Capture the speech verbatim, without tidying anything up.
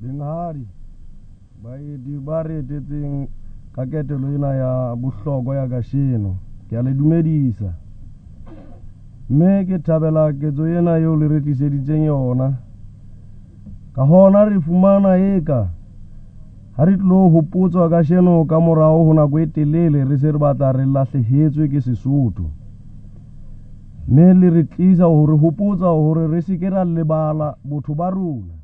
Benghadi baeti ba re etetseng ka ketelo ena ya bohlokwa ya kasheno. Ke a le dumedisa. Mme ke thabela ketso ena eo le re tliseditseng yona. Ka hona re fumana eka ha re tlo hopotswa kasheno ka morao ho nako e telele re se re batla re lahlehetswe ke Sesotho. Mme le re tlisa ho re hopotsa hore re se ke ra lebala botho ba rona.